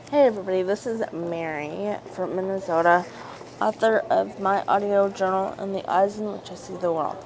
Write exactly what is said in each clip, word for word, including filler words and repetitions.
Hey everybody, this is Mary from Minnesota, author of my audio journal and the eyes in which I see the world.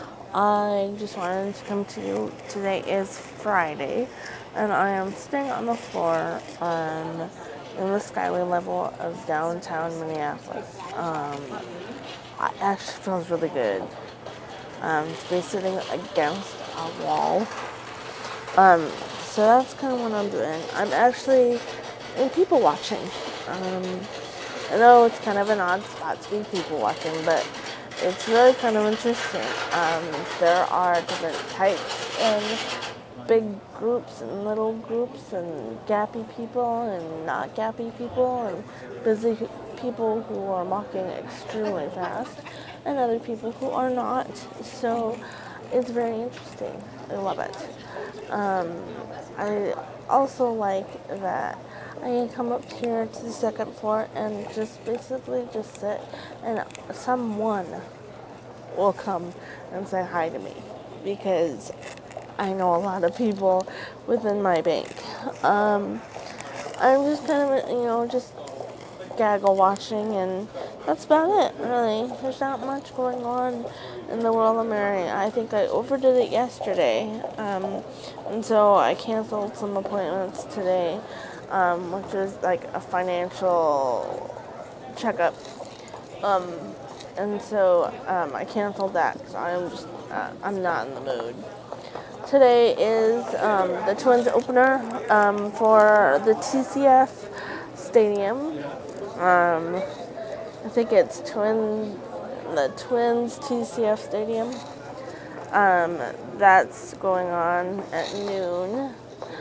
I just wanted to come to you. Today is Friday, and I am sitting on the floor on in the skyway level of downtown Minneapolis. Um, it actually feels really good um, to be sitting against a wall. Um, so that's kind of what I'm doing. I'm actually in people watching. Um, I know it's kind of an odd spot to be people watching, but it's really kind of interesting. Um, there are different types of big groups and little groups, and gappy people and not gappy people, and busy people who are walking extremely fast, and other people who are not. So it's very interesting. I love it. Um, I also like that I can come up here to the second floor and just basically just sit, and someone will come and say hi to me because I know a lot of people within my bank. Um, I'm just kind of, you know, just gaggle watching, and that's about it, really. There's not much going on in the world of Mary. I think I overdid it yesterday, um, and so I canceled some appointments today, um, which was like a financial checkup, um, and so um, I canceled that because I'm just uh, I'm not in the mood. Today is um, the Twins opener um, for the T C F Stadium. Um, I think it's Twin, the Twins T C F Stadium. Um, that's going on at noon.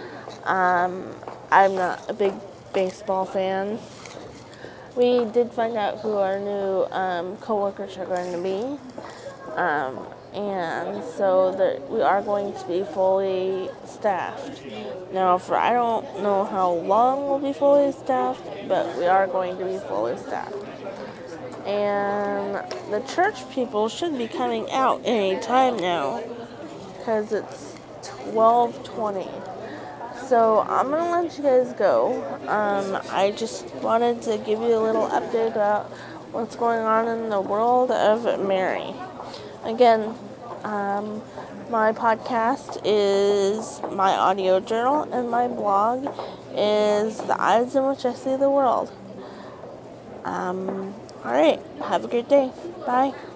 Um, I'm not a big baseball fan. We did find out who our new um, co-workers are going to be. Um, and so that we are going to be fully staffed. Now, for I don't know how long we'll be fully staffed, but we are going to be fully staffed. And the church people should be coming out any time now because it's twelve twenty. So I'm gonna let you guys go. Um, I just wanted to give you a little update about what's going on in the world of Mary. Again, um, my podcast is my audio journal, and my blog is The Eyes in Which I See the World. Um, all right, have a great day. Bye.